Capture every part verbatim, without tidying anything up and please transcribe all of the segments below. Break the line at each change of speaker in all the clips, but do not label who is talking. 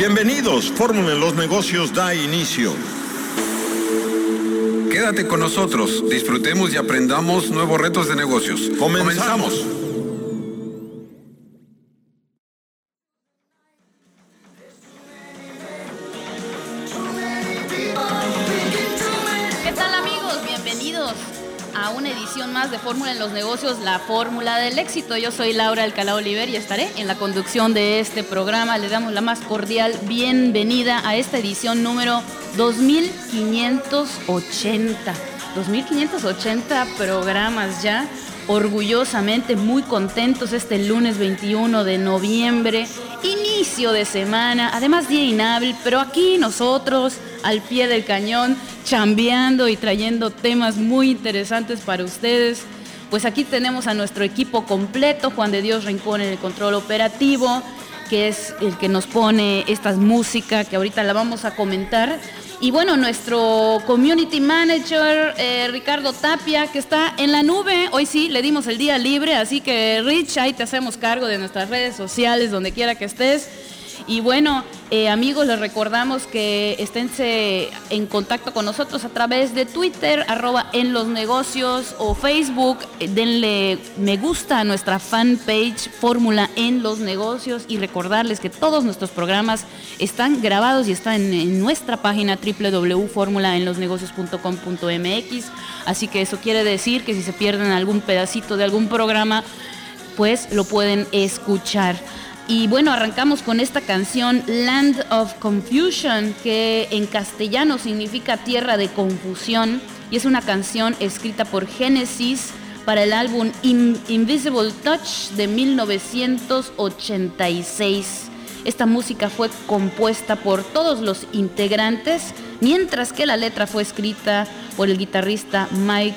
Bienvenidos, Fórmula en los Negocios da inicio.
Quédate con nosotros, disfrutemos y aprendamos nuevos retos de negocios.
Comenzamos. Comenzamos.
¿Qué tal, amigos? Bienvenidos a una edición más de Fórmula en los Negocios, la fórmula del éxito. Yo soy Laura Alcalá Oliver y estaré en la conducción de este programa. Le damos la más cordial bienvenida a esta edición número dos mil quinientos ochenta. dos mil quinientos ochenta programas ya. Orgullosamente muy contentos este lunes veintiuno de noviembre, inicio de semana, además día inhábil, pero aquí nosotros al pie del cañón, chambeando y trayendo temas muy interesantes para ustedes. Pues aquí tenemos a nuestro equipo completo, Juan de Dios Rincón en el control operativo, que es el que nos pone esta música que ahorita la vamos a comentar. Y bueno, nuestro community manager, eh, Ricardo Tapia, que está en la nube. Hoy sí, le dimos el día libre, así que Rich, ahí te hacemos cargo de nuestras redes sociales, donde quiera que estés. Y bueno, eh, amigos, les recordamos que esténse en contacto con nosotros a través de Twitter, arroba en los negocios, o Facebook. Eh, denle me gusta a nuestra fanpage Fórmula en los Negocios, y recordarles que todos nuestros programas están grabados y están en, en nuestra página doble u doble u doble u punto fórmula en los negocios punto com punto eme equis. Así que eso quiere decir que si se pierden algún pedacito de algún programa, pues lo pueden escuchar. Y bueno, arrancamos con esta canción Land of Confusion, que en castellano significa tierra de confusión, y es una canción escrita por Genesis para el álbum In- Invisible Touch de mil novecientos ochenta y seis. Esta música fue compuesta por todos los integrantes, mientras que la letra fue escrita por el guitarrista Mike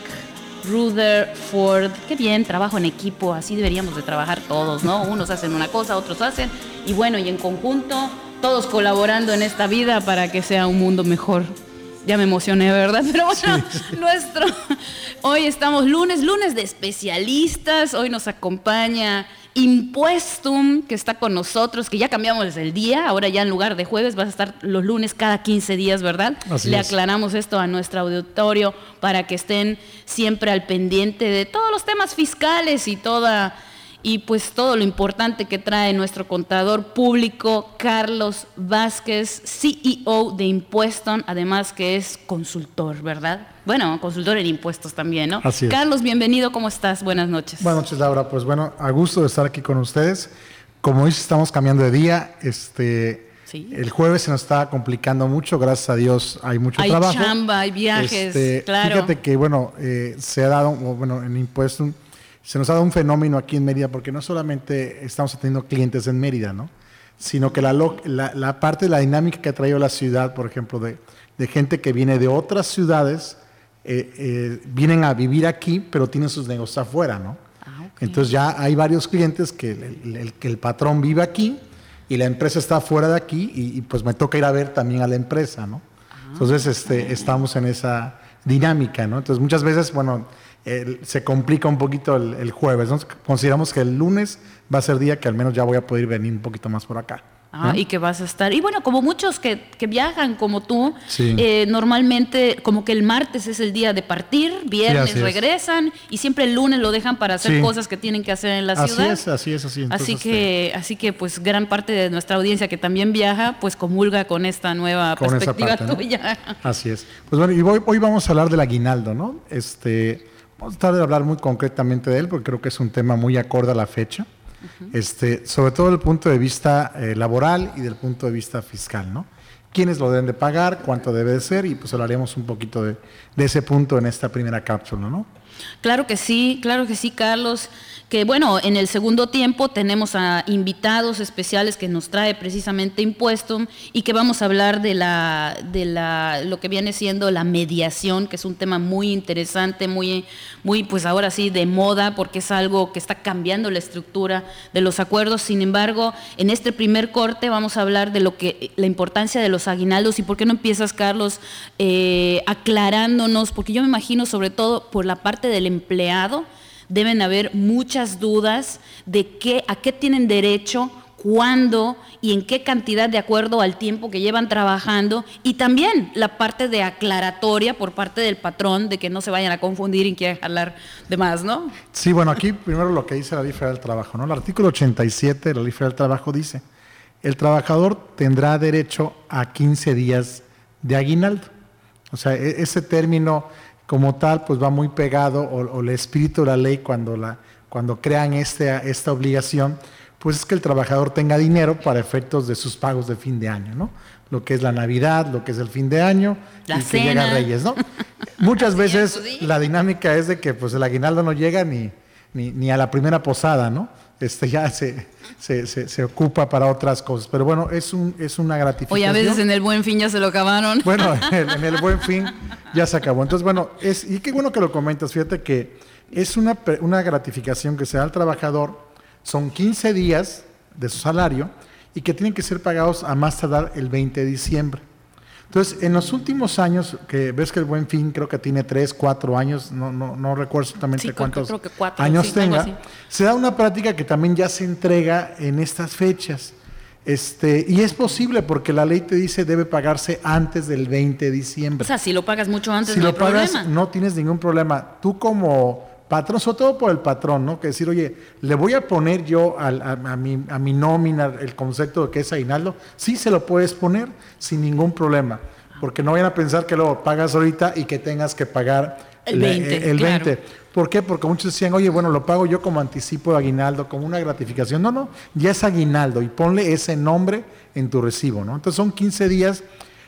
Rutherford. Qué bien, trabajo en equipo, así deberíamos de trabajar todos, ¿no? Unos hacen una cosa, otros hacen, y bueno, y en conjunto, todos colaborando en esta vida para que sea un mundo mejor. Ya me emocioné, ¿verdad? Pero bueno, sí, sí. nuestro... Hoy estamos lunes, lunes de especialistas. Hoy nos acompaña Impuestum, que está con nosotros, que ya cambiamos el día. Ahora ya en lugar de jueves vas a estar los lunes cada quince días, ¿verdad? Así Le es. Aclaramos esto a nuestro auditorio para que estén siempre al pendiente de todos los temas fiscales y toda... y pues todo lo importante que trae nuestro contador público, Carlos Vázquez, C E O de Impuestum, además que es consultor, ¿verdad? Bueno, consultor en impuestos también, ¿no?
Así es.
Carlos, bienvenido, ¿cómo estás? Buenas noches.
Buenas noches, Laura. Pues bueno, a gusto de estar aquí con ustedes. Como dices, estamos cambiando de día. Este, sí. El jueves se nos está complicando mucho, gracias a Dios hay mucho
hay
trabajo.
Hay chamba, hay viajes,
este,
claro.
Fíjate que, bueno, eh, se ha dado, bueno, en Impuestum, se nos ha dado un fenómeno aquí en Mérida, porque no solamente estamos atendiendo clientes en Mérida, ¿no? Sino que la, la, la parte de la dinámica que ha traído la ciudad, por ejemplo, de, de gente que viene de otras ciudades, eh, eh, vienen a vivir aquí, pero tienen sus negocios afuera, ¿no? Ah, okay. Entonces ya hay varios clientes que el, el, que el patrón vive aquí y la empresa está fuera de aquí, y, y pues me toca ir a ver también a la empresa, ¿no? Ah, Entonces este, okay. estamos en esa dinámica, ¿no? Entonces muchas veces, bueno... El, se complica un poquito el, el jueves, ¿no? Consideramos que el lunes va a ser día que al menos ya voy a poder venir un poquito más por acá.
Ah, ¿eh? Y que vas a estar. Y bueno, como muchos que, que viajan como tú,
sí.
eh, normalmente como que el martes es el día de partir, viernes sí, regresan, y siempre el lunes lo dejan para hacer sí. cosas que tienen que hacer en la
así
ciudad.
Es, así es, así es. Entonces,
así que,
este...
así que pues gran parte de nuestra audiencia que también viaja, pues comulga con esta nueva con perspectiva parte, tuya.
¿no? Así es. Pues bueno, y hoy, hoy vamos a hablar del aguinaldo, ¿no? Este... Vamos a tratar de hablar muy concretamente de él, porque creo que es un tema muy acorde a la fecha, uh-huh. este, sobre todo desde el punto de vista eh, laboral y del punto de vista fiscal, ¿no? ¿Quiénes lo deben de pagar? ¿Cuánto debe de ser? Y pues hablaremos un poquito de, de ese punto en esta primera cápsula, ¿no?
Claro que sí, claro que sí, Carlos. Que bueno, en el segundo tiempo tenemos a invitados especiales que nos trae precisamente Impuestum, y que vamos a hablar de la de la lo que viene siendo la mediación, que es un tema muy interesante, muy muy pues ahora sí de moda, porque es algo que está cambiando la estructura de los acuerdos. Sin embargo, en este primer corte vamos a hablar de lo que la importancia de los aguinaldos. Y por qué no empiezas, Carlos, eh, aclarándonos, porque yo me imagino, sobre todo por la parte del empleado, deben haber muchas dudas de qué, a qué tienen derecho, cuándo y en qué cantidad de acuerdo al tiempo que llevan trabajando, y también la parte de aclaratoria por parte del patrón de que no se vayan a confundir y quieran jalar de más, ¿no?
Sí, bueno, aquí primero lo que dice la Ley Federal del Trabajo, ¿no? El artículo ochenta y siete de la Ley Federal del Trabajo dice: el trabajador tendrá derecho a quince días de aguinaldo. O sea, ese término como tal pues va muy pegado, o, o el espíritu de la ley cuando, la, cuando crean este, esta obligación, pues es que el trabajador tenga dinero para efectos de sus pagos de fin de año, ¿no? Lo que es la Navidad, lo que es el fin de año,
la
y
cena.
que llegan Reyes, ¿no? Muchas
Así
veces
es, ¿sí?
La dinámica es de que pues el aguinaldo no llega ni, ni, ni a la primera posada, ¿no? Este ya se, se, se, se ocupa para otras cosas. Pero bueno, es, un, es una gratificación.
Oye, a veces en el Buen Fin ya se lo acabaron.
Bueno, en el, en el Buen Fin ya se acabó. Entonces, bueno, es, y qué bueno que lo comentas. Fíjate que es una, una gratificación que se da al trabajador. Son quince días de su salario y que tienen que ser pagados a más tardar el veinte de diciembre. Entonces, en los últimos años, que ves que el Buen Fin creo que tiene tres, cuatro años, no, no, no recuerdo exactamente
Sí, creo que-
cuántos
creo que cuatro,
años
sí, algo
tenga,
así.
se da una práctica que también ya se entrega en estas fechas. Este, y es posible porque la ley te dice debe pagarse antes del veinte de diciembre.
O sea, si lo pagas mucho antes,
Si
no
lo
hay
pagas,
problema.
no tienes ningún problema. Tú como patrón, sobre todo por el patrón, ¿no? Que decir, oye, le voy a poner yo al- a, a mi, a mi nómina el concepto de que es aguinaldo. Sí se lo puedes poner sin ningún problema. Porque no vayan a pensar que lo pagas ahorita y que tengas que pagar
El
le-
veinte,
el
claro.
veinte. ¿Por qué? Porque muchos decían, oye, bueno, lo pago yo como anticipo de aguinaldo, como una gratificación. No, no, ya es aguinaldo y ponle ese nombre en tu recibo, ¿no? Entonces son quince días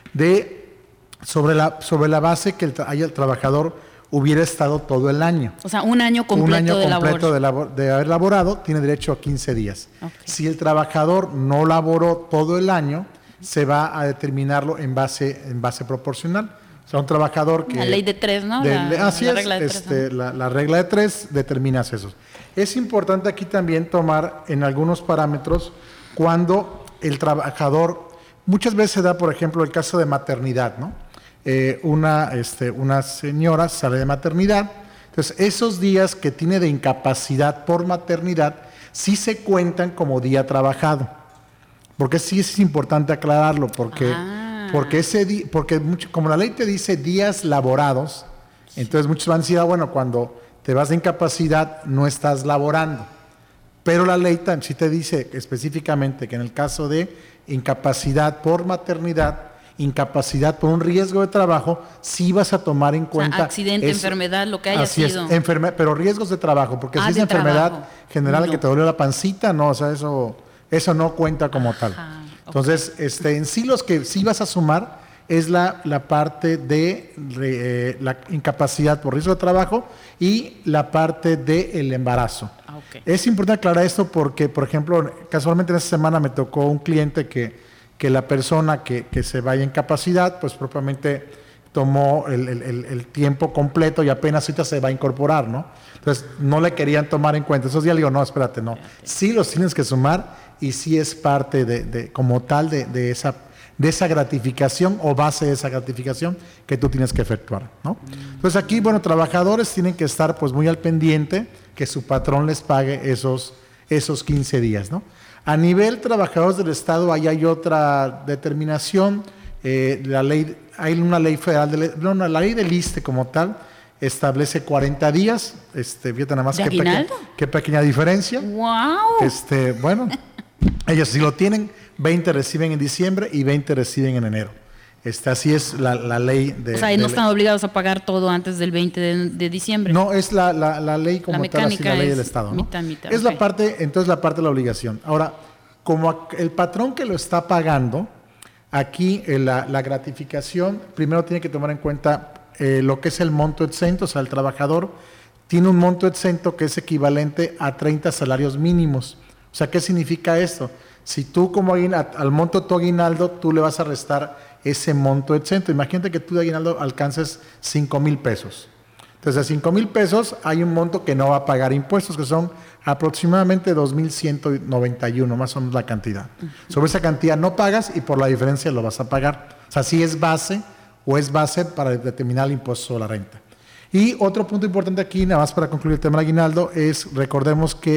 de sobre la, sobre la base que el, tra- haya el trabajador hubiera estado todo el año.
O sea, un año completo
Un año
de
completo
labor.
de, labor- de haber laborado, tiene derecho a quince días.
Ok.
Si el trabajador no laboró todo el año, se va a determinarlo en base, en base proporcional. O sea, un trabajador que...
La ley de tres, ¿no?
de-
La-
de- así
la
es,
regla de tres,
este, la, la regla de tres determinas eso. Es importante aquí también tomar en algunos parámetros cuando el trabajador, muchas veces se da, por ejemplo, el caso de maternidad, ¿no? Eh, una, este, una señora sale de maternidad, entonces esos días que tiene de incapacidad por maternidad sí se cuentan como día trabajado. Porque sí es importante aclararlo, porque,
Ah.
porque ese di- porque mucho, como la ley te dice días laborados, entonces muchos van a decir, ah, bueno, cuando te vas de incapacidad no estás laborando. Pero la ley tan, sí te dice específicamente que en el caso de incapacidad por maternidad, incapacidad por un riesgo de trabajo, sí vas a tomar en
O sea,
cuenta.
accidente,
eso.
enfermedad, lo que haya
Así es,
sido.
enferme- pero riesgos de trabajo, porque
Ah,
si es
de
enfermedad
trabajo.
general
No.
que te dolió la pancita, no, o sea, eso, eso no cuenta como tal.
Ajá, ok.
Entonces, este, en sí los que sí vas a sumar es la, la parte de re- eh, la incapacidad por riesgo de trabajo y la parte del embarazo.
Ah, ok.
Es importante aclarar esto porque, por ejemplo, casualmente en esta semana me tocó un cliente que, que la persona que, que se vaya en incapacidad, pues propiamente tomó el, el- el- el tiempo completo y apenas ahorita se va a incorporar, ¿no? Entonces, no le querían tomar en cuenta. Esos días le digo, no, espérate, no. Sí los tienes que sumar y sí es parte de, de como tal de, de esa de esa gratificación o base de esa gratificación que tú tienes que efectuar, ¿no? Entonces aquí, bueno, trabajadores tienen que estar pues muy al pendiente que su patrón les pague esos, esos quince días, ¿no? A nivel trabajadores del Estado, ahí hay otra determinación, eh, la ley, hay una ley federal, de, no, no, la ley del ISSSTE como tal establece cuarenta días, este, fíjate nada más
¿De
qué, peque-
aguinaldo?
qué pequeña diferencia.
¡Wow!
Este, bueno, ellos sí lo tienen, veinte reciben en diciembre y veinte reciben en enero. Este, así es la, la ley de...
O sea,
de
no
ley.
están obligados a pagar todo antes del veinte de, de diciembre.
No, es la, la, la ley como
La
tal, así
mecánica
la ley
es
del Estado, ¿no?
mitad, mitad,
es
ok.
la parte, entonces la parte de la obligación. Ahora, como ac- el patrón que lo está pagando, aquí eh, la, la gratificación, primero tiene que tomar en cuenta eh, lo que es el monto exento, o sea, el trabajador tiene un monto exento que es equivalente a treinta salarios mínimos. O sea, ¿qué significa esto? Si tú como aguina- al monto de tu aguinaldo, tú le vas a restar ese monto exento. Imagínate que tú de aguinaldo alcances cinco mil pesos. Entonces, a cinco mil pesos hay un monto que no va a pagar impuestos, que son aproximadamente dos mil ciento noventa y uno, más o menos la cantidad. Uh-huh. Sobre esa cantidad no pagas y por la diferencia lo vas a pagar. O sea, si es base o es base para determinar el impuesto sobre la renta. Y otro punto importante aquí, nada más para concluir el tema del aguinaldo, es, recordemos que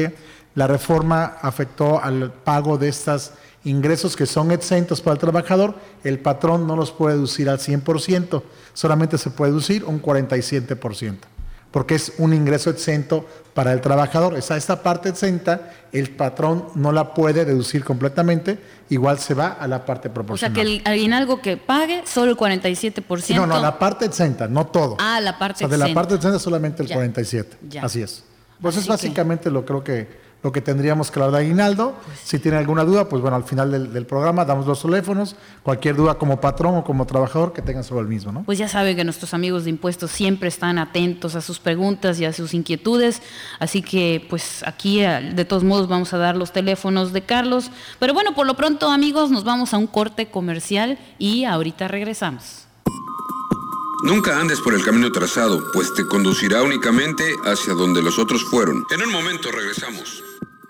la reforma afectó al pago de estos ingresos que son exentos para el trabajador. El patrón no los puede deducir al cien por ciento, solamente se puede deducir un cuarenta y siete por ciento, porque es un ingreso exento para el trabajador. Esa, esta parte exenta, el patrón no la puede deducir completamente, igual se va a la parte proporcional.
O sea, que el aguinaldo que pague, solo el cuarenta y siete por ciento.
No, no, la parte exenta, no todo.
Ah, la parte
exenta. O sea, de
exenta.
la parte exenta solamente el
ya.
cuarenta y siete. Ya. Así es. Pues
Así
es básicamente que... lo creo que lo que tendríamos que hablar de aguinaldo. Pues si tiene alguna duda, pues bueno, al final del, del programa damos los teléfonos. Cualquier duda como patrón o como trabajador que tengan sobre el mismo, ¿no?
Pues ya saben que nuestros amigos de impuestos siempre están atentos a sus preguntas y a sus inquietudes. Así que, pues aquí, de todos modos, vamos a dar los teléfonos de Carlos. Pero bueno, por lo pronto, amigos, nos vamos a un corte comercial y ahorita regresamos.
Nunca andes por el camino trazado, pues te conducirá únicamente hacia donde los otros fueron. En un momento regresamos.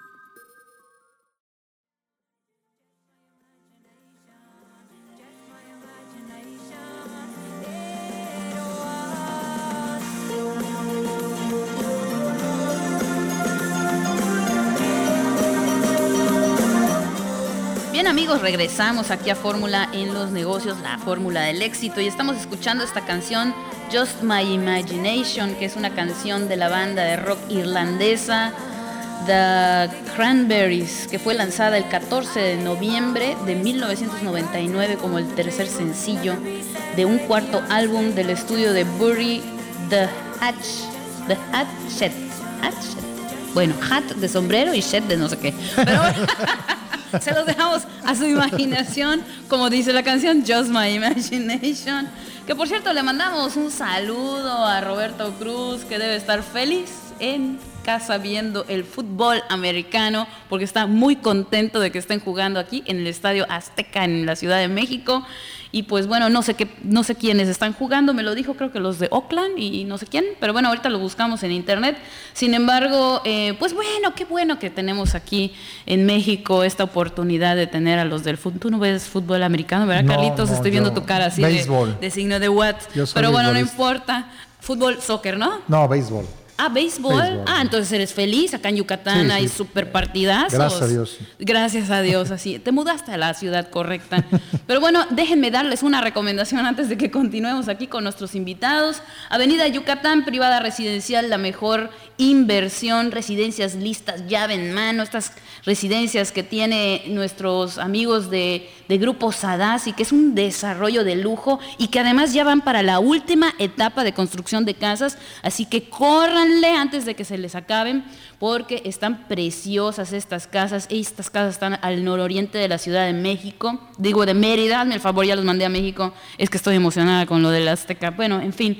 Bien, amigos, regresamos aquí a Fórmula en los Negocios, la fórmula del éxito, y estamos escuchando esta canción Just My Imagination, que es una canción de la banda de rock irlandesa The Cranberries, que fue lanzada el catorce de noviembre de mil novecientos noventa y nueve como el tercer sencillo de un cuarto álbum del estudio de Bury The Hatch, The Hatchet, Hatchet. Bueno, hat de sombrero y shed de no sé qué. Pero bueno, se los dejamos a su imaginación, como dice la canción Just My Imagination. Que por cierto, le mandamos un saludo a Roberto Cruz, que debe estar feliz en casa viendo el fútbol americano, porque está muy contento de que estén jugando aquí en el Estadio Azteca en la Ciudad de México. Y pues bueno, no sé qué, no sé quiénes están jugando, me lo dijo creo que los de Oakland y no sé quién, pero bueno, ahorita lo buscamos en internet. Sin embargo, eh, pues bueno, qué bueno que tenemos aquí en México esta oportunidad de tener a los del fútbol. Tú no ves fútbol americano, ¿verdad, no, Carlitos?
No,
Estoy viendo tu cara así de, de signo de what. Pero bueno, no importa. Fútbol, soccer, ¿no?
No, béisbol.
Ah, béisbol. béisbol. Ah, entonces eres feliz. Acá en Yucatán sí, hay sí. super partidazos.
Gracias a Dios.
Gracias a Dios, así. Te mudaste a la ciudad correcta. Pero bueno, déjenme darles una recomendación antes de que continuemos aquí con nuestros invitados. Avenida Yucatán, privada residencial, la mejor inversión. Residencias listas, llave en mano. Estas residencias que tiene nuestros amigos de, de Grupo Sadasi, que es un desarrollo de lujo y que además ya van para la última etapa de construcción de casas. Así que corran antes de que se les acaben, porque están preciosas estas casas. Estas casas están al nororiente de la Ciudad de México, digo de Mérida, hazme el favor, ya los mandé a México, es que estoy emocionada con lo del Azteca. Bueno, en fin,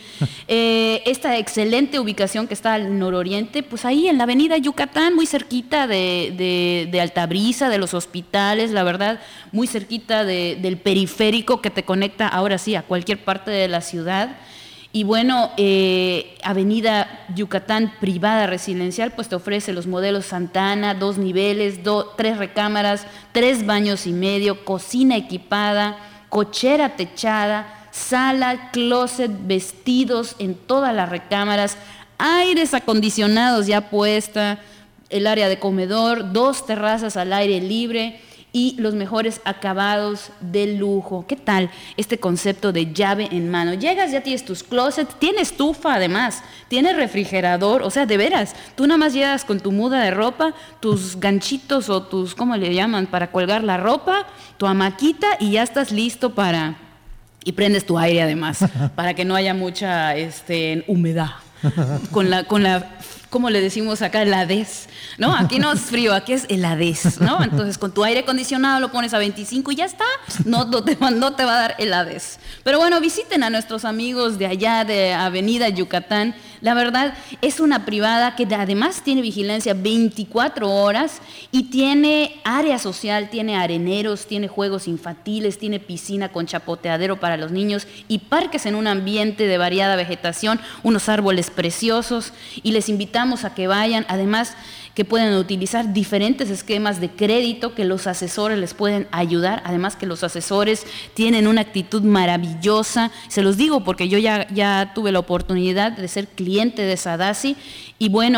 eh, esta excelente ubicación que está al nororiente, pues ahí en la avenida Yucatán, muy cerquita de, de, de Altabrisa, de los hospitales, la verdad, muy cerquita de, del periférico que te conecta ahora sí a cualquier parte de la ciudad. Y bueno, eh, Avenida Yucatán privada residencial, pues te ofrece los modelos Santana, dos niveles, do, tres recámaras, tres baños y medio, cocina equipada, cochera techada, sala, closet, vestidos en todas las recámaras, aires acondicionados ya puesta, el área de comedor, dos terrazas al aire libre y los mejores acabados de lujo. ¿Qué tal este concepto de llave en mano? Llegas, ya tienes tus closets, tienes estufa además, tienes refrigerador, o sea, de veras, tú nada más llegas con tu muda de ropa, tus ganchitos o tus, ¿cómo le llaman?, para colgar la ropa, tu hamaquita y ya estás listo para... Y prendes tu aire además, para que no haya mucha este, humedad. Con la... Con la como le decimos acá, heladez, ¿no? Aquí no es frío, aquí es heladez, ¿no? Entonces, con tu aire acondicionado lo pones a veinticinco y ya está, no, no, te, no te va a dar heladez. Pero bueno, visiten a nuestros amigos de allá de Avenida Yucatán. La verdad, es una privada que además tiene vigilancia veinticuatro horas y tiene área social, tiene areneros, tiene juegos infantiles, tiene piscina con chapoteadero para los niños y parques en un ambiente de variada vegetación, unos árboles preciosos, y les invitamos a que vayan, además que pueden utilizar diferentes esquemas de crédito que los asesores les pueden ayudar, además que los asesores tienen una actitud maravillosa, se los digo porque yo ya, ya tuve la oportunidad de ser cliente de Sadasi y bueno,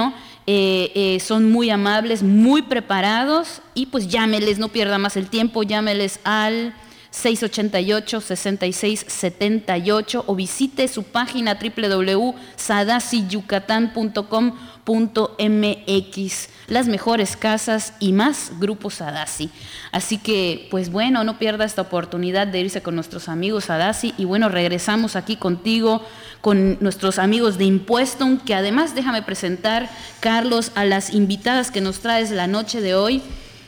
eh, eh, son muy amables, muy preparados y pues llámeles, no pierda más el tiempo, llámeles al seis ocho ocho, seis seis siete ocho o visite su página doble u doble u doble u punto sadasi yucatán punto com punto m x. Las mejores casas y más, Grupo Sadasi. Así que, pues bueno, no pierda esta oportunidad de irse con nuestros amigos Sadasi. Y bueno, regresamos aquí contigo, con nuestros amigos de Impuestum, que además déjame presentar, Carlos, a las invitadas que nos traes la noche de hoy,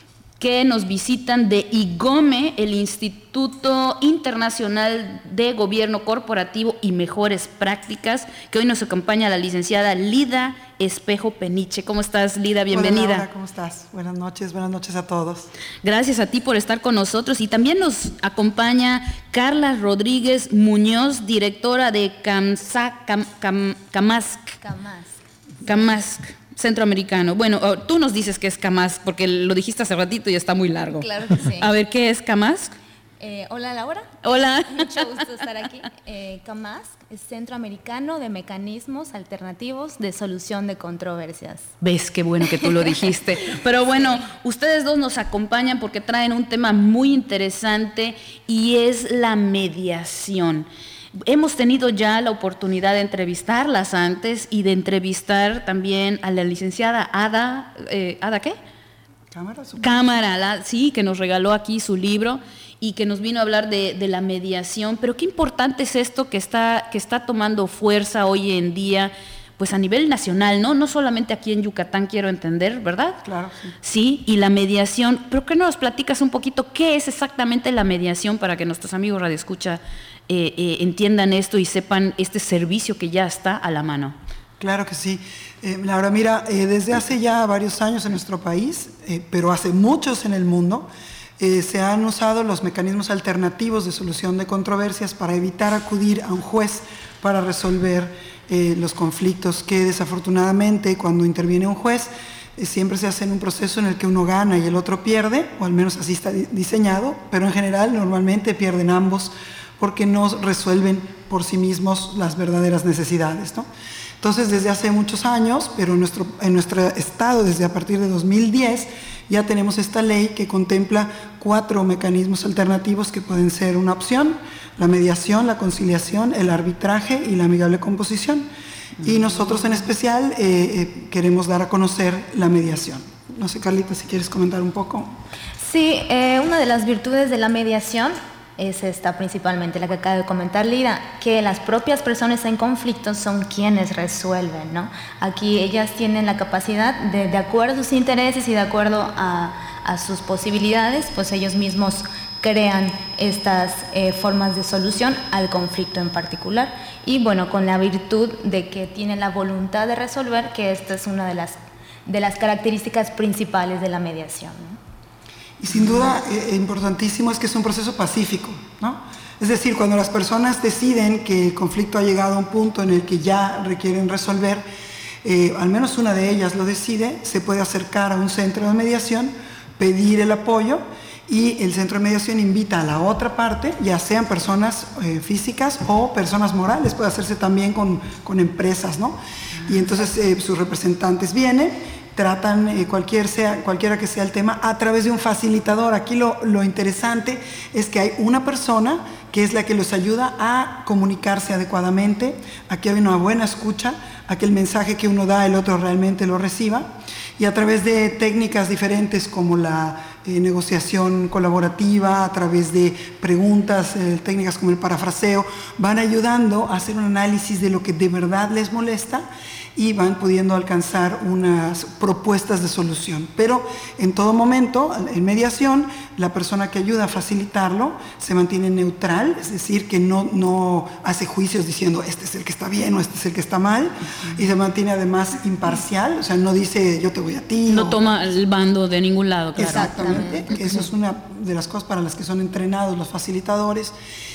que nos visitan de IGOME, el Instituto Internacional de Gobierno Corporativo y Mejores Prácticas, que hoy nos acompaña la licenciada Lida Espejo Peniche. ¿Cómo estás, Lida? Bienvenida.
Hola, Laura, ¿cómo estás? Buenas noches, buenas noches a todos.
Gracias a ti por estar con nosotros. Y también nos acompaña Carla Rodríguez Muñoz, directora de CAMSA, Cam, Cam, CAMASC.
CAMASC.
CAMASC. Centroamericano. Bueno, tú nos dices que es CAMASC, porque lo dijiste hace ratito y está muy largo.
Claro que sí.
A ver, ¿qué es CAMASC?
Eh, hola, Laura.
Hola.
Mucho gusto estar aquí. Eh, CAMASC es Centroamericano de Mecanismos Alternativos de Solución de Controversias.
Ves, qué bueno que tú lo dijiste. Pero bueno, sí, ustedes dos nos acompañan porque traen un tema muy interesante y es la mediación. Hemos tenido ya la oportunidad de entrevistarlas antes y de entrevistar también a la licenciada Ada, eh, ¿Ada qué?
Cámara. Supongo.
Cámara, la, sí, que nos regaló aquí su libro y que nos vino a hablar de, de la mediación. Pero qué importante es esto que está, que está tomando fuerza hoy en día, pues a nivel nacional, ¿no? No solamente aquí en Yucatán, quiero entender, ¿verdad?
Claro, sí.
Sí, y la mediación. ¿Pero qué nos platicas un poquito qué es exactamente la mediación para que nuestros amigos radioescucha eh, eh, entiendan esto y sepan este servicio que ya está a la mano?
Claro que sí. Eh, Laura, mira, eh, desde hace ya varios años en nuestro país, eh, pero hace muchos en el mundo, eh, se han usado los mecanismos alternativos de solución de controversias para evitar acudir a un juez para resolver eh, los conflictos que desafortunadamente cuando interviene un juez eh, siempre se hace en un proceso en el que uno gana y el otro pierde, o al menos así está di- diseñado, pero en general normalmente pierden ambos porque no resuelven por sí mismos las verdaderas necesidades, ¿no? Entonces, desde hace muchos años, pero en nuestro, en nuestro estado, desde a partir de dos mil diez, ya tenemos esta ley que contempla cuatro mecanismos alternativos que pueden ser una opción: la mediación, la conciliación, el arbitraje y la amigable composición. Y nosotros en especial eh, eh, queremos dar a conocer la mediación. No sé, Carlita, si quieres comentar un poco.
Sí, eh, una de las virtudes de la mediación es esta principalmente, la que acaba de comentar Lida, que las propias personas en conflicto son quienes resuelven, ¿no? Aquí ellas tienen la capacidad de, de acuerdo a sus intereses y de acuerdo a, a sus posibilidades, pues ellos mismos crean estas eh, formas de solución al conflicto en particular. Y bueno, con la virtud de que tienen la voluntad de resolver, que esta es una de las, de las características principales de la mediación, ¿no?
Y sin duda, eh, importantísimo es que es un proceso pacífico, ¿no? Es decir, cuando las personas deciden que el conflicto ha llegado a un punto en el que ya requieren resolver, eh, al menos una de ellas lo decide, se puede acercar a un centro de mediación, pedir el apoyo, y el centro de mediación invita a la otra parte, ya sean personas eh, físicas o personas morales, puede hacerse también con, con empresas, ¿no? Y entonces eh, sus representantes vienen, tratan eh, cualquier sea, cualquiera que sea el tema a través de un facilitador. Aquí lo, lo interesante es que hay una persona que es la que los ayuda a comunicarse adecuadamente, a que haya una buena escucha, a que el mensaje que uno da el otro realmente lo reciba, y a través de técnicas diferentes como la eh, negociación colaborativa, a través de preguntas, eh, técnicas como el parafraseo, van ayudando a hacer un análisis de lo que de verdad les molesta y van pudiendo alcanzar unas propuestas de solución. Pero en todo momento, en mediación, la persona que ayuda a facilitarlo se mantiene neutral, es decir, que no, no hace juicios diciendo este es el que está bien o este es el que está mal, uh-huh. Y se mantiene además imparcial, o sea, no dice yo te voy a ti.
No
o...
toma el bando de ningún lado, claro.
Exactamente, que eso es una de las cosas para las que son entrenados los facilitadores.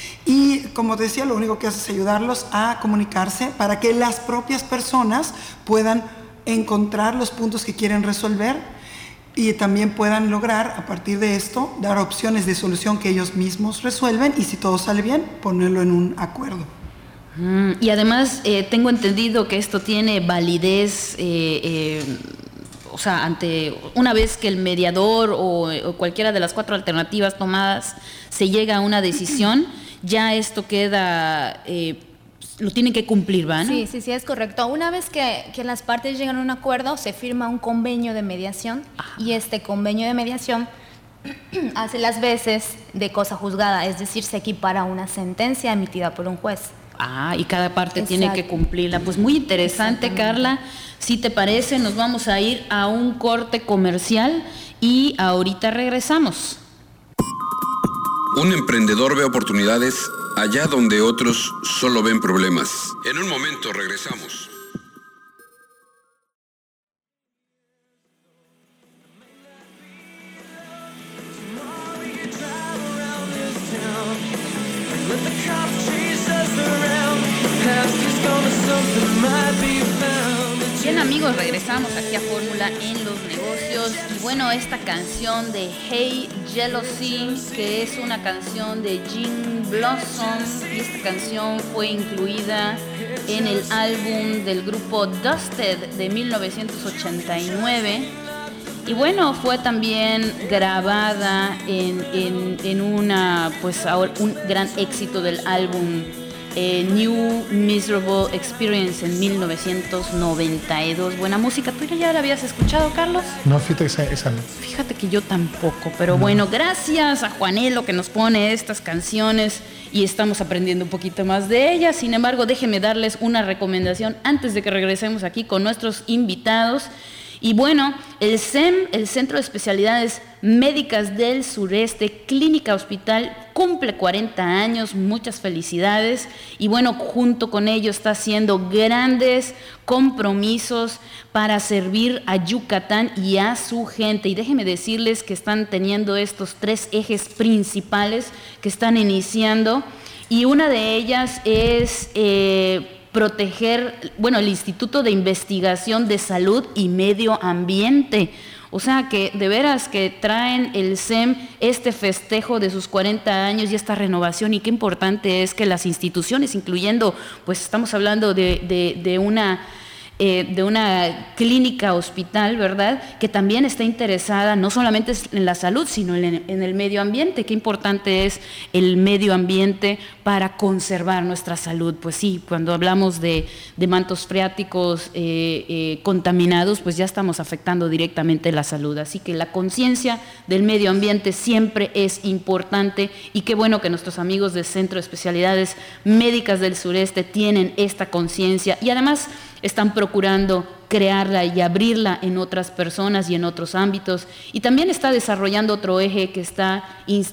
Y como te decía, lo único que hace es ayudarlos a comunicarse para que las propias personas puedan encontrar los puntos que quieren resolver y también puedan lograr, a partir de esto, dar opciones de solución que ellos mismos resuelven y, si todo sale bien, ponerlo en un acuerdo.
Mm, y además eh, tengo entendido que esto tiene validez, eh, eh, o sea, ante una vez que el mediador o, o cualquiera de las cuatro alternativas tomadas se llega a una decisión, ya esto queda, eh, lo tienen que cumplir, ¿va? ¿no?
Sí, sí, sí, es correcto. Una vez que, que las partes llegan a un acuerdo, se firma un convenio de mediación. Ajá. Y este convenio de mediación hace las veces de cosa juzgada, es decir, se equipara a una sentencia emitida por un juez.
Ah, y cada parte
Exacto.
tiene que cumplirla. Pues muy interesante, Carla. Si te parece, nos vamos a ir a un corte comercial y ahorita regresamos.
Un emprendedor ve oportunidades allá donde otros solo ven problemas. En un momento regresamos.
Bien, amigos, regresamos aquí a Fórmula en los Negocios. Y bueno, esta canción de Hey Jealousy, que es una canción de Gin Blossom, y esta canción fue incluida en el álbum del grupo Dusted de mil novecientos ochenta y nueve. Y bueno, fue también grabada en, en, en una, pues ahora un gran éxito del álbum eh, New Miserable Experience en mil novecientos noventa y dos. Buena música. ¿Tú ya la habías escuchado, Carlos?
No, fíjate esa, esa no.
Fíjate que yo tampoco, pero no. Bueno, gracias a Juanelo que nos pone estas canciones y estamos aprendiendo un poquito más de ellas. Sin embargo, déjenme darles una recomendación antes de que regresemos aquí con nuestros invitados. Y bueno, el C E M, el Centro de Especialidades Médicas del Sureste, Clínica Hospital, cumple cuarenta años, muchas felicidades. Y bueno, junto con ello está haciendo grandes compromisos para servir a Yucatán y a su gente. Y déjenme decirles que están teniendo estos tres ejes principales que están iniciando. Y una de ellas es Eh, proteger, bueno, el Instituto de Investigación de Salud y Medio Ambiente. O sea que de veras que traen el C E M este festejo de sus cuarenta años y esta renovación, y qué importante es que las instituciones, incluyendo, pues estamos hablando de, de, de una... Eh, de una clínica hospital, ¿verdad?, que también está interesada no solamente en la salud, sino en, en el medio ambiente. Qué importante es el medio ambiente para conservar nuestra salud. Pues sí, cuando hablamos de, de mantos freáticos eh, eh, contaminados, pues ya estamos afectando directamente la salud. Así que la conciencia del medio ambiente siempre es importante, y qué bueno que nuestros amigos del Centro de Especialidades Médicas del Sureste tienen esta conciencia y además están procurando crearla y abrirla en otras personas y en otros ámbitos. Y también está desarrollando otro eje que está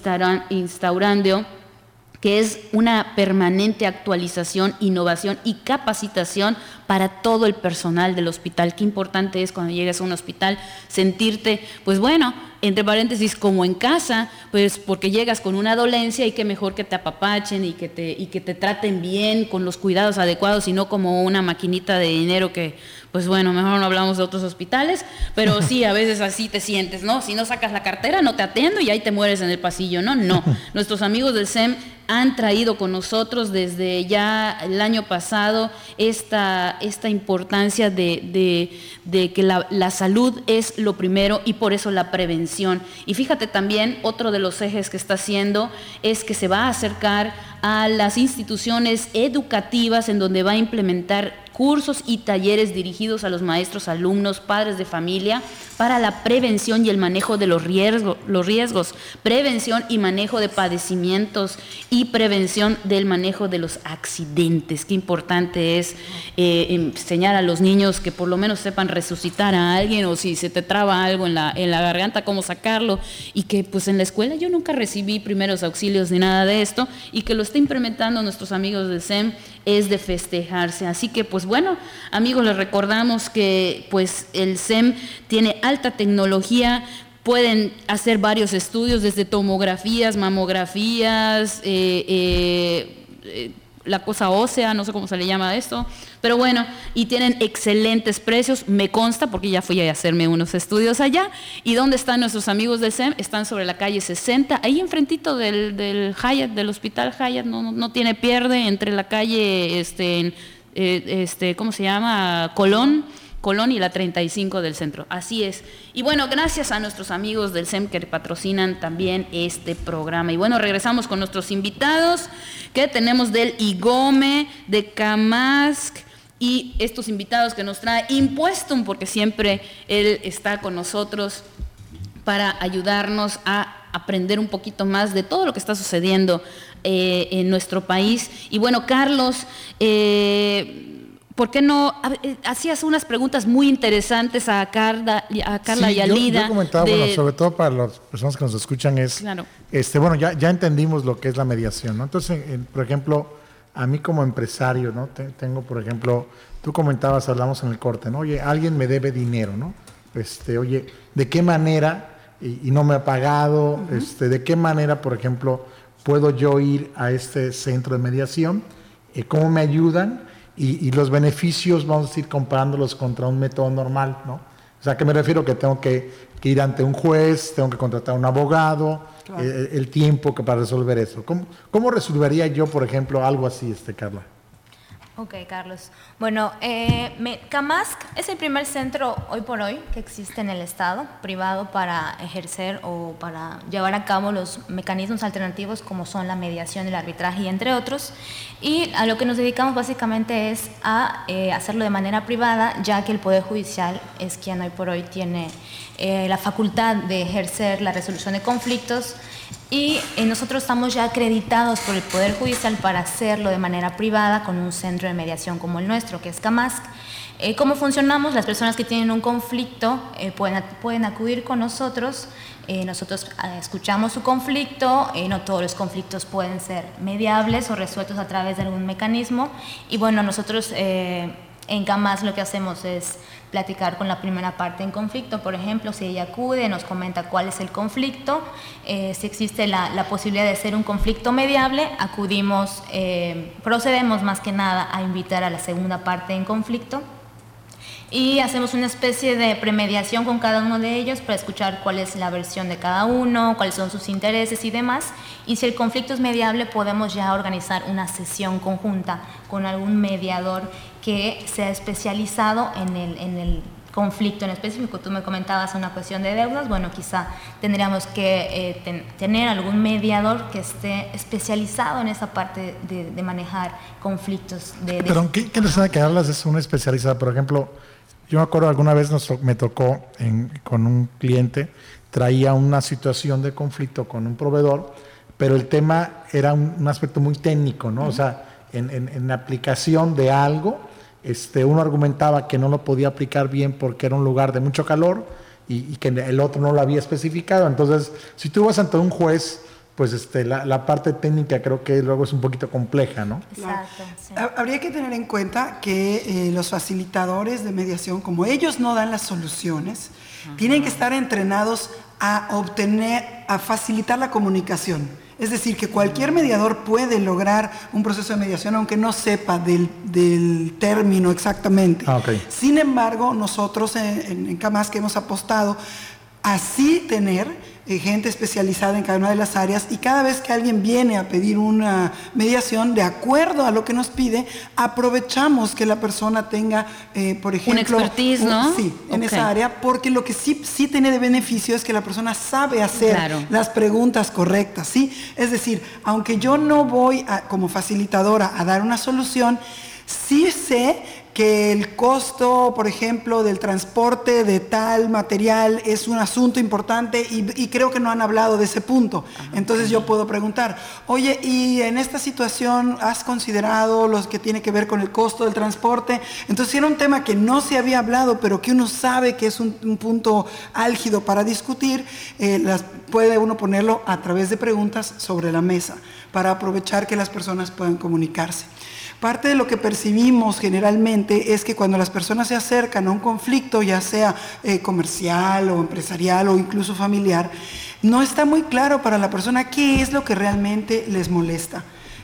instaurando, que es una permanente actualización, innovación y capacitación para todo el personal del hospital. Qué importante es cuando llegas a un hospital sentirte, pues bueno, entre paréntesis, como en casa, pues porque llegas con una dolencia y qué mejor que te apapachen y que te, y que te traten bien con los cuidados adecuados, y no como una maquinita de dinero que, pues bueno, mejor no hablamos de otros hospitales, pero sí, a veces así te sientes, ¿no? Si no sacas la cartera, no te atiendo y ahí te mueres en el pasillo, ¿no? No. Nuestros amigos del C E M han traído con nosotros desde ya el año pasado esta, esta importancia de, de, de que la, la salud es lo primero, y por eso la prevención. Y fíjate también, otro de los ejes que está haciendo es que se va a acercar a las instituciones educativas, en donde va a implementar cursos y talleres dirigidos a los maestros, alumnos, padres de familia, para la prevención y el manejo de los riesgos, los riesgos, prevención y manejo de padecimientos y prevención del manejo de los accidentes. Qué importante es eh, enseñar a los niños que por lo menos sepan resucitar a alguien, o si se te traba algo en la, en la garganta, cómo sacarlo, y que pues en la escuela yo nunca recibí primeros auxilios ni nada de esto, y que lo está implementando nuestros amigos del C E M es de festejarse. Así que pues bueno, amigos, les recordamos que pues el C E M tiene alta tecnología. Pueden hacer varios estudios, desde tomografías, mamografías, eh, eh, eh, la cosa ósea, no sé cómo se le llama esto, pero bueno, y tienen excelentes precios, me consta, porque ya fui a hacerme unos estudios allá. ¿Y dónde están nuestros amigos del S E M? Están sobre la calle sesenta, ahí enfrentito del, del Hyatt, del Hospital Hyatt, no, no, no tiene pierde, entre la calle, este, eh, este, ¿cómo se llama? Colón, Colón y la treinta y cinco del centro, así es. Y bueno, gracias a nuestros amigos del S E M que patrocinan también este programa. Y bueno, regresamos con nuestros invitados, que tenemos del IGOME, de Camask, y estos invitados que nos trae Impuestum, porque siempre él está con nosotros para ayudarnos a aprender un poquito más de todo lo que está sucediendo eh, en nuestro país. Y bueno, Carlos, eh, ¿por qué no hacías unas preguntas muy interesantes a Carla, a Carla
sí,
y a Lida?
Yo, yo comentaba, de, bueno, sobre todo para las personas que nos escuchan, es,
claro.
este, bueno, ya, ya entendimos lo que es la mediación, ¿no? Entonces, en, por ejemplo, a mí como empresario, ¿no? Te, tengo, por ejemplo, tú comentabas, hablamos en el corte, ¿no? Oye, alguien me debe dinero, ¿no? Este, oye, ¿de qué manera, y, y no me ha pagado, uh-huh. este, de qué manera, por ejemplo, puedo yo ir a este centro de mediación? Eh, ¿Cómo me ayudan? Y, y los beneficios, vamos a ir comparándolos contra un método normal, ¿no? O sea, ¿a qué me refiero? Que tengo que, que ir ante un juez, tengo que contratar a un abogado, claro. eh, el tiempo que para resolver eso. ¿Cómo, ¿Cómo resolvería yo, por ejemplo, algo así, este, Carla?
Ok, Carlos. Bueno, eh, me, Camask es el primer centro hoy por hoy que existe en el Estado, privado, para ejercer o para llevar a cabo los mecanismos alternativos como son la mediación, el arbitraje y entre otros. Y a lo que nos dedicamos básicamente es a eh, hacerlo de manera privada, ya que el Poder Judicial es quien hoy por hoy tiene eh, la facultad de ejercer la resolución de conflictos. Y eh, nosotros estamos ya acreditados por el Poder Judicial para hacerlo de manera privada con un centro de mediación como el nuestro, que es Camask. Eh, ¿Cómo funcionamos? Las personas que tienen un conflicto eh, pueden, pueden acudir con nosotros, eh, nosotros eh, escuchamos su conflicto, eh, no todos los conflictos pueden ser mediables o resueltos a través de algún mecanismo, y bueno, nosotros eh, en Camask lo que hacemos es platicar con la primera parte en conflicto. Por ejemplo, si ella acude, nos comenta cuál es el conflicto, eh, si existe la, la posibilidad de ser un conflicto mediable, acudimos, eh, procedemos más que nada a invitar a la segunda parte en conflicto y hacemos una especie de premediación con cada uno de ellos para escuchar cuál es la versión de cada uno, cuáles son sus intereses y demás. Y si el conflicto es mediable, podemos ya organizar una sesión conjunta con algún mediador que sea especializado en el, en el conflicto en específico. Tú me comentabas una cuestión de deudas, bueno, quizá tendríamos que eh, ten, tener algún mediador que esté especializado en esa parte de, de manejar conflictos. De, de...
Pero qué interesante que hablas, es una especializada. Por ejemplo, yo me acuerdo alguna vez nos, me tocó en, con un cliente, traía una situación de conflicto con un proveedor, pero el tema era un, un aspecto muy técnico, ¿no? Uh-huh. O sea, en, en, en la aplicación de algo, este, uno argumentaba que no lo podía aplicar bien porque era un lugar de mucho calor y, y que el otro no lo había especificado. Entonces, si tú vas ante un juez, pues este, la, la parte técnica creo que luego es un poquito compleja, ¿no?
Exacto. Sí.
Habría que tener en cuenta que eh, los facilitadores de mediación, como ellos no dan las soluciones, uh-huh. tienen que estar entrenados a obtener, a facilitar la comunicación. Es decir, que cualquier mediador puede lograr un proceso de mediación aunque no sepa del, del término exactamente.
Ah, okay.
Sin embargo, nosotros en, en Camask hemos apostado a sí tener eh, gente especializada en cada una de las áreas, y cada vez que alguien viene a pedir una mediación, de acuerdo a lo que nos pide, aprovechamos que la persona tenga, eh, por ejemplo...
Un expertise, un, ¿no?
Sí, en okay. esa área, porque lo que sí, sí tiene de beneficio es que la persona sabe hacer claro. las preguntas correctas, ¿sí? Es decir, aunque yo no voy a, como facilitadora a dar una solución, sí sé que el costo, por ejemplo, del transporte de tal material es un asunto importante y, y creo que no han hablado de ese punto. Entonces yo puedo preguntar, oye, ¿y en esta situación has considerado los que tiene que ver con el costo del transporte? Entonces era un tema que no se había hablado, pero que uno sabe que es un, un punto álgido para discutir, eh, las, puede uno ponerlo a través de preguntas sobre la mesa para aprovechar que las personas puedan comunicarse. Parte de lo que percibimos generalmente es que cuando las personas se acercan a un conflicto, ya sea eh, comercial o empresarial o incluso familiar, no está muy claro para la persona qué es lo que realmente les molesta.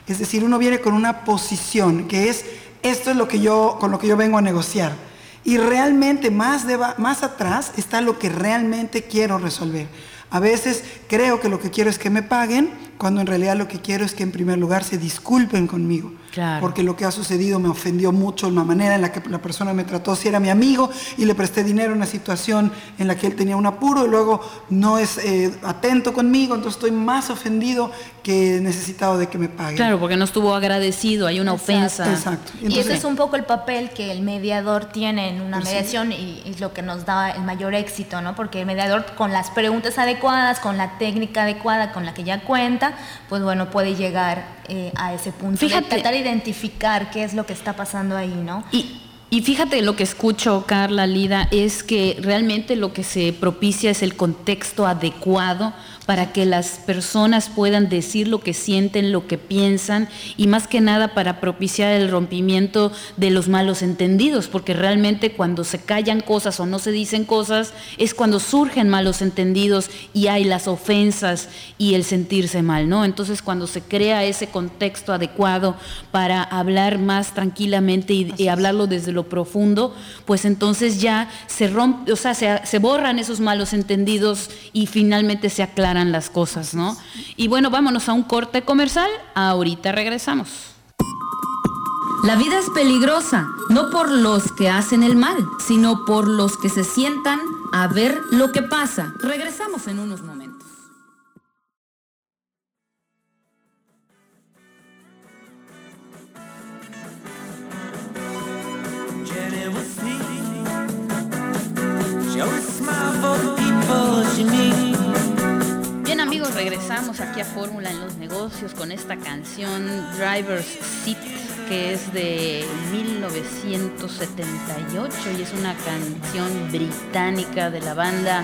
Es decir, uno viene con una posición que es, esto es lo que yo, con lo que yo vengo a negociar. Y realmente más, de, más atrás está lo que realmente quiero resolver. A veces creo que lo que quiero es que me paguen, cuando en realidad lo que quiero es que en primer lugar se disculpen conmigo. Claro. Porque lo que ha sucedido me ofendió mucho, la manera en la que la persona me trató. Si era mi amigo y le presté dinero en una situación en la que él tenía un apuro y luego no es eh, atento conmigo, entonces estoy más ofendido que necesitado de que me paguen.
Claro, porque no estuvo agradecido, hay una
Exacto.
ofensa.
Exacto.
Entonces, y ese es un poco el papel que el mediador tiene en una mediación, y es lo que nos da el mayor éxito, ¿no? Porque el mediador, con las preguntas adecuadas, con la técnica adecuada con la que ya cuenta, pues bueno, puede llegar eh, a ese punto. Fíjate, de tratar de identificar qué es lo que está pasando ahí, ¿no?
Y, y fíjate, lo que escucho, Carla, Lida, es que realmente lo que se propicia es el contexto adecuado para que las personas puedan decir lo que sienten, lo que piensan, y más que nada para propiciar el rompimiento de los malos entendidos, porque realmente cuando se callan cosas o no se dicen cosas es cuando surgen malos entendidos y hay las ofensas y el sentirse mal, ¿no? Entonces, cuando se crea ese contexto adecuado para hablar más tranquilamente y, y hablarlo desde lo profundo, pues entonces ya se rompe, o sea, se, se borran esos malos entendidos y finalmente se aclaran las cosas, ¿no? Y bueno, vámonos a un corte comercial. Ahorita regresamos.
La vida es peligrosa, no por los que hacen el mal, sino por los que se sientan a ver lo que pasa. Regresamos en unos momentos.
Bien, amigos, regresamos aquí a Fórmula en los Negocios con esta canción Driver's Seat, que es de mil novecientos setenta y ocho y es una canción británica de la banda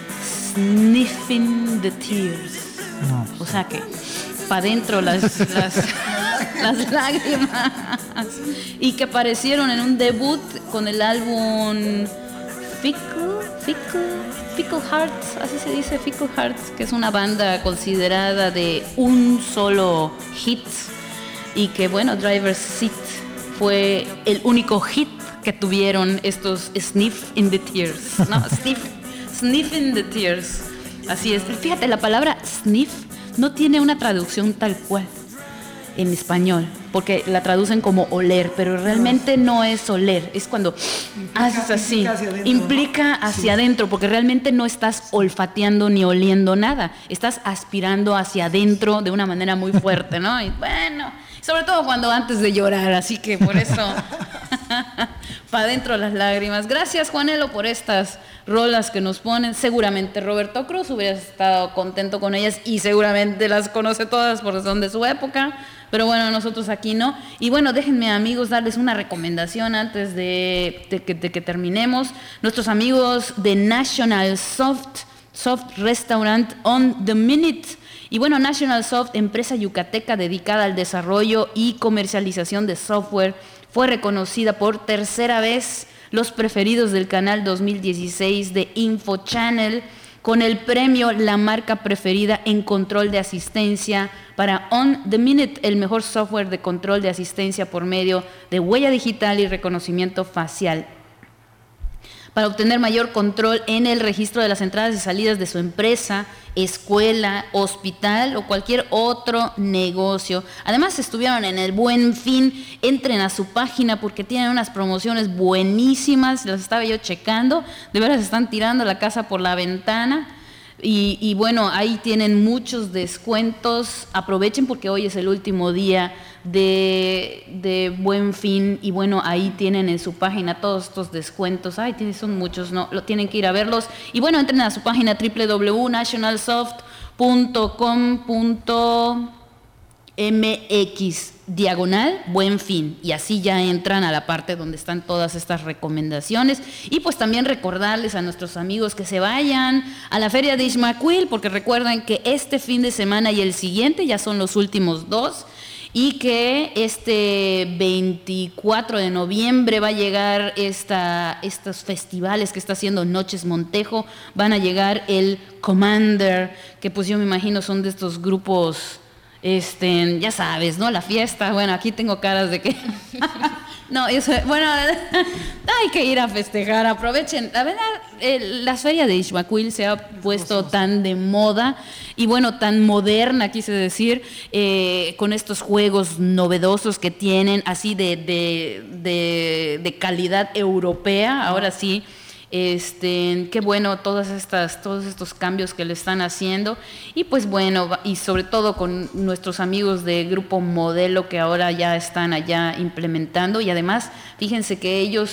Sniffing the Tears. No. O sea que para adentro las, las, las lágrimas, y que aparecieron en un debut con el álbum Fickle, Fickle, Fickle Hearts, así se dice, Fickle Hearts, que es una banda considerada de un solo hit, y que bueno, Driver's Seat fue el único hit que tuvieron estos Sniff in the Tears, ¿no? Sniff, Sniff in the Tears, así es. Fíjate, la palabra sniff no tiene una traducción tal cual en español, porque la traducen como oler, pero realmente no es oler, es cuando implica, haces así, implica hacia adentro, implica ¿no? hacia sí. adentro, porque realmente no estás olfateando ni oliendo nada, estás aspirando hacia adentro de una manera muy fuerte, ¿no? Y bueno, sobre todo cuando antes de llorar, así que por eso, para adentro las lágrimas. Gracias, Juanelo, por estas rolas que nos ponen. Seguramente Roberto Cruz hubiera estado contento con ellas y seguramente las conoce todas porque son de su época, pero bueno, nosotros aquí no. Y bueno, déjenme, amigos, darles una recomendación antes de, de, que, de que terminemos. Nuestros amigos de National Soft, Soft Restaurant on the Minute. Y bueno, National Soft, empresa yucateca dedicada al desarrollo y comercialización de software, fue reconocida por tercera vez los preferidos del canal dos mil dieciséis de Info Channel con el premio La Marca Preferida en Control de Asistencia para On the Minute, el mejor software de control de asistencia por medio de huella digital y reconocimiento facial, para obtener mayor control en el registro de las entradas y salidas de su empresa, escuela, hospital o cualquier otro negocio. Además, estuvieron en el Buen Fin. Entren a su página porque tienen unas promociones buenísimas, las estaba yo checando, de veras están tirando la casa por la ventana. Y, y bueno, ahí tienen muchos descuentos. Aprovechen porque hoy es el último día de, de Buen Fin. Y bueno, ahí tienen en su página todos estos descuentos. Ay, son muchos, ¿no? Lo tienen que ir a verlos. Y bueno, entren a su página doble u doble u doble u punto national soft punto com punto m x diagonal Buen Fin, y así ya entran a la parte donde están todas estas recomendaciones. Y pues también recordarles a nuestros amigos que se vayan a la feria de Ixmaquil, porque recuerden que este fin de semana y el siguiente ya son los últimos dos, y que este veinticuatro de noviembre va a llegar esta, estos festivales que está haciendo Noches Montejo. Van a llegar el Commander, que pues yo me imagino son de estos grupos Este, ya sabes, ¿no? La fiesta, bueno, aquí tengo caras de que... no, eso, bueno, hay que ir a festejar, aprovechen. La verdad, eh, la feria de Ixmaquil se ha puesto tan de moda y bueno, tan moderna, quise decir, eh, con estos juegos novedosos que tienen, así de, de, de, de calidad europea, ahora sí. Este, qué bueno todas estas, todos estos cambios que le están haciendo y pues bueno, y sobre todo con nuestros amigos de Grupo Modelo que ahora ya están allá implementando y además fíjense que ellos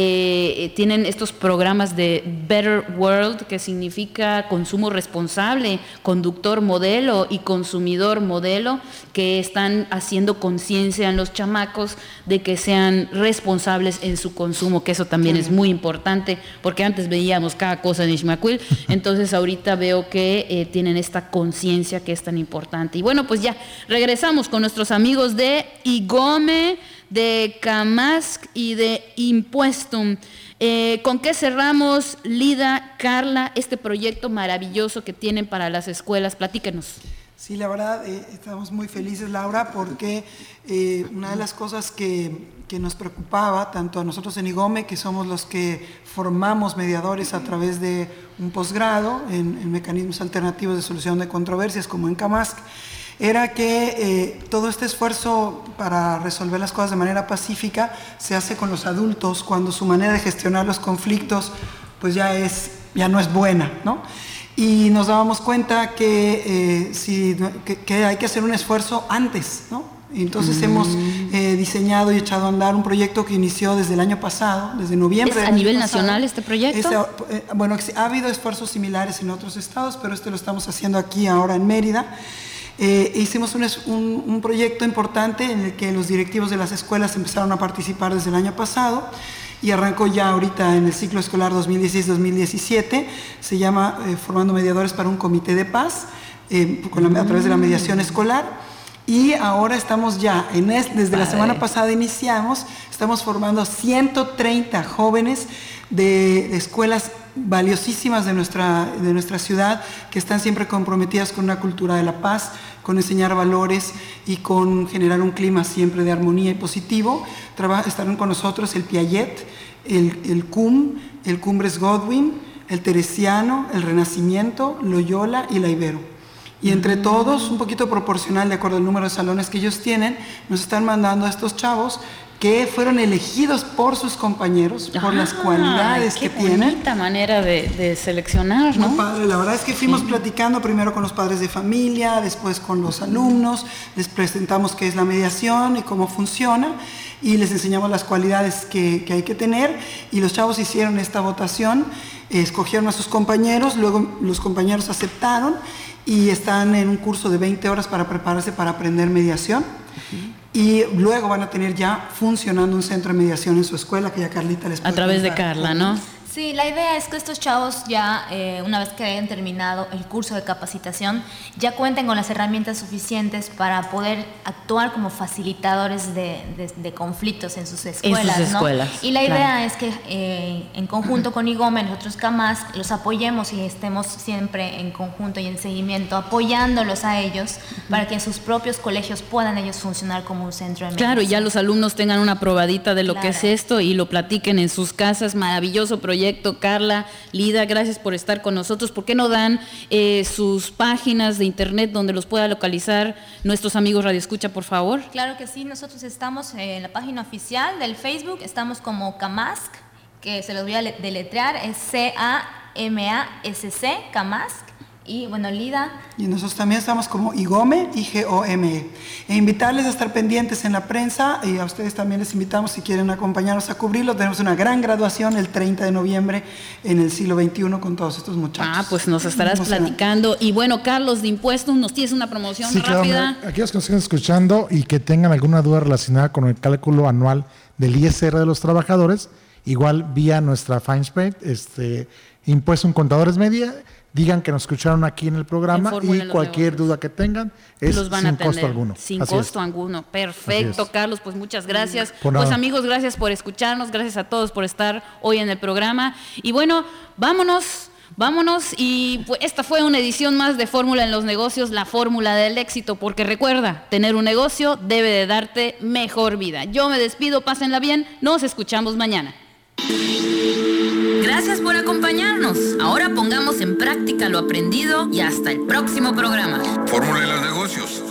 eh, tienen estos programas de Better World que significa consumo responsable, conductor modelo y consumidor modelo que están haciendo conciencia en los chamacos de que sean responsables en su consumo, que eso también sí. es muy importante. Porque antes veíamos cada cosa en Ixmaquil, entonces ahorita veo que eh, tienen esta conciencia que es tan importante. Y bueno, pues ya regresamos con nuestros amigos de IGOME, de Camask y de Impuestum. Eh, ¿Con qué cerramos, Lida, Carla, este proyecto maravilloso que tienen para las escuelas? Platíquenos.
Sí, la verdad, eh, estamos muy felices, Laura, porque eh, una de las cosas que, que nos preocupaba, tanto a nosotros en IGOME, que somos los que formamos mediadores a través de un posgrado en, en mecanismos alternativos de solución de controversias, como en Camask, era que eh, todo este esfuerzo para resolver las cosas de manera pacífica se hace con los adultos, cuando su manera de gestionar los conflictos pues ya, es, ya no es buena, ¿no? Y nos dábamos cuenta que, eh, si, que, que hay que hacer un esfuerzo antes, ¿no? Y entonces mm. hemos eh, diseñado y echado a andar un proyecto que inició desde el año pasado, desde noviembre.
¿Es a nivel nacional este proyecto?
Es, eh, bueno, ha habido esfuerzos similares en otros estados, pero este lo estamos haciendo aquí ahora en Mérida. Eh, hicimos un, un, un proyecto importante en el que los directivos de las escuelas empezaron a participar desde el año pasado. Y arrancó ya ahorita en el ciclo escolar dos mil dieciséis dos mil diecisiete, se llama eh, Formando Mediadores para un Comité de Paz, eh, con la, a través de la mediación escolar, y ahora estamos ya, en es, desde Padre. la semana pasada iniciamos, estamos formando ciento treinta jóvenes de, de escuelas valiosísimas de nuestra, de nuestra ciudad, que están siempre comprometidas con una cultura de la paz, con enseñar valores y con generar un clima siempre de armonía y positivo. Traba, estarán con nosotros el Piaget, el, el C U M, el Cumbres Godwin, el Teresiano, el Renacimiento, Loyola y la Ibero. Y entre todos, un poquito proporcional de acuerdo al número de salones que ellos tienen, nos están mandando a estos chavos que fueron elegidos por sus compañeros, por ah, las cualidades que tienen. Qué
bonita manera de, de seleccionar, ¿no?
Muy padre, la verdad es que fuimos sí. platicando primero con los padres de familia, después con los alumnos, les presentamos qué es la mediación y cómo funciona, y les enseñamos las cualidades que, que hay que tener, y los chavos hicieron esta votación, eh, escogieron a sus compañeros, luego los compañeros aceptaron, y están en un curso de veinte horas para prepararse para aprender mediación. Uh-huh. Y luego van a tener ya funcionando un centro de mediación en su escuela, que ya Carlita les puede
A través
contar.
de Carla, ¿no?
Sí, la idea es que estos chavos ya, eh, una vez que hayan terminado el curso de capacitación, ya cuenten con las herramientas suficientes para poder actuar como facilitadores de, de, de conflictos en sus escuelas,
en sus escuelas,
¿no? Y la idea
claro.
es que eh, en conjunto con IGOME, nosotros Camask, los apoyemos y estemos siempre en conjunto y en seguimiento, apoyándolos a ellos para que en sus propios colegios puedan ellos funcionar como un centro de mediación.
Claro, y ya los alumnos tengan una probadita de lo claro. que es esto y lo platiquen en sus casas. Maravilloso proyecto. Carla, Lida, gracias por estar con nosotros. ¿Por qué no dan eh, sus páginas de internet donde los pueda localizar nuestros amigos Radio Escucha, por favor?
Claro que sí, nosotros estamos en la página oficial del Facebook, estamos como Camask, que se los voy a deletrear, es C A M A S C, Camask. Y bueno, Lida.
Y nosotros también estamos como IGOME, I G O M E. E invitarles a estar pendientes en la prensa, y a ustedes también les invitamos si quieren acompañarnos a cubrirlo. Tenemos una gran graduación el treinta de noviembre en el siglo veintiuno con todos estos muchachos.
Ah, pues nos estarás platicando. Y bueno, Carlos de Impuestos, ¿nos tienes una promoción
sí,
rápida?
Claro, aquellos que nos estén escuchando y que tengan alguna duda relacionada con el cálculo anual del I S R de los trabajadores, igual vía nuestra FineSpray, este, Impuestos en Contadores Media, digan que nos escucharon aquí en el programa en y cualquier duda que tengan es
los van
sin
a
costo alguno.
Sin
Así
costo
es.
alguno. Perfecto, Carlos, pues muchas gracias.
Por
pues
nada.
amigos, gracias por escucharnos, gracias a todos por estar hoy en el programa. Y bueno, vámonos, Vámonos y pues esta fue una edición más de Fórmula en los Negocios, la fórmula del éxito, porque recuerda, tener un negocio debe de darte mejor vida. Yo me despido, pásenla bien, nos escuchamos mañana.
Gracias por acompañarnos. Ahora pongamos en práctica lo aprendido y hasta el próximo programa.
Fórmula en los Negocios.